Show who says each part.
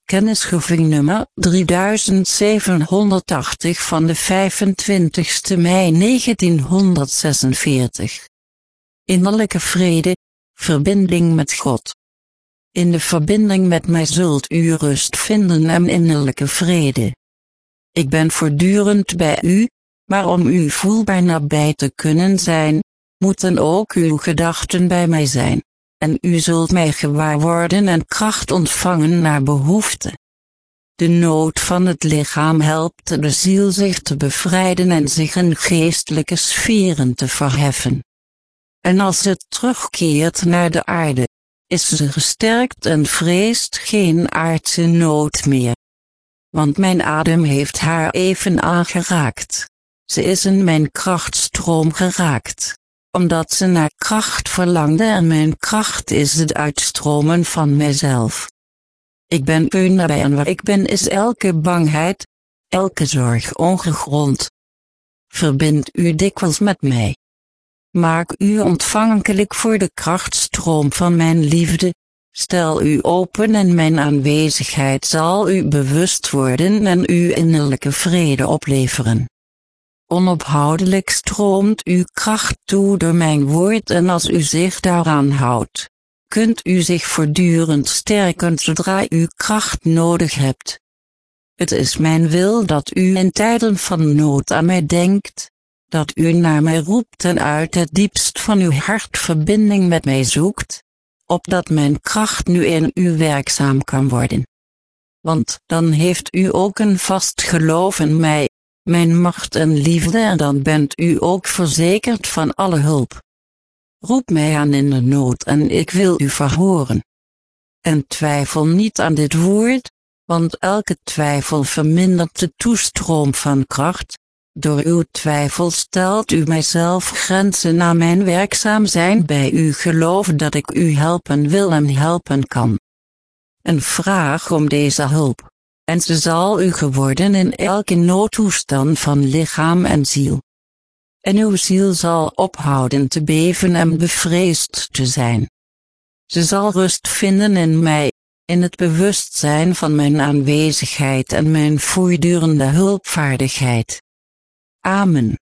Speaker 1: Kennisgeving nummer 3780 van de 25 mei 1946. Innerlijke vrede, verbinding met God. In de verbinding met mij zult u rust vinden en innerlijke vrede. Ik ben voortdurend bij u, maar om u voelbaar nabij te kunnen zijn, moeten ook uw gedachten bij mij zijn, en u zult mij gewaar worden en kracht ontvangen naar behoefte. De nood van het lichaam helpt de ziel zich te bevrijden en zich in geestelijke sferen te verheffen. En als het terugkeert naar de aarde, is ze gesterkt en vreest geen aardse nood meer. Want mijn adem heeft haar even aangeraakt. Ze is in mijn krachtstroom geraakt, omdat ze naar kracht verlangde en mijn kracht is het uitstromen van mijzelf. Ik ben u nabij en waar ik ben is elke bangheid, elke zorg ongegrond. Verbind u dikwijls met mij. Maak u ontvankelijk voor de krachtstroom van mijn liefde, stel u open en mijn aanwezigheid zal u bewust worden en u innerlijke vrede opleveren. Onophoudelijk stroomt uw kracht toe door mijn woord en als u zich daaraan houdt, kunt u zich voortdurend sterken zodra u kracht nodig hebt. Het is mijn wil dat u in tijden van nood aan mij denkt, dat u naar mij roept en uit het diepst van uw hart verbinding met mij zoekt, opdat mijn kracht nu in u werkzaam kan worden. Want dan heeft u ook een vast geloof in mij, mijn macht en liefde en dan bent u ook verzekerd van alle hulp. Roep mij aan in de nood en ik wil u verhoren. En twijfel niet aan dit woord, want elke twijfel vermindert de toestroom van kracht. Door uw twijfel stelt u mijzelf grenzen aan mijn werkzaam zijn bij uw geloof dat ik u helpen wil en helpen kan. En vraag om deze hulp, en ze zal u geworden in elke noodtoestand van lichaam en ziel. En uw ziel zal ophouden te beven en bevreesd te zijn. Ze zal rust vinden in mij, in het bewustzijn van mijn aanwezigheid en mijn voortdurende hulpvaardigheid. Amen.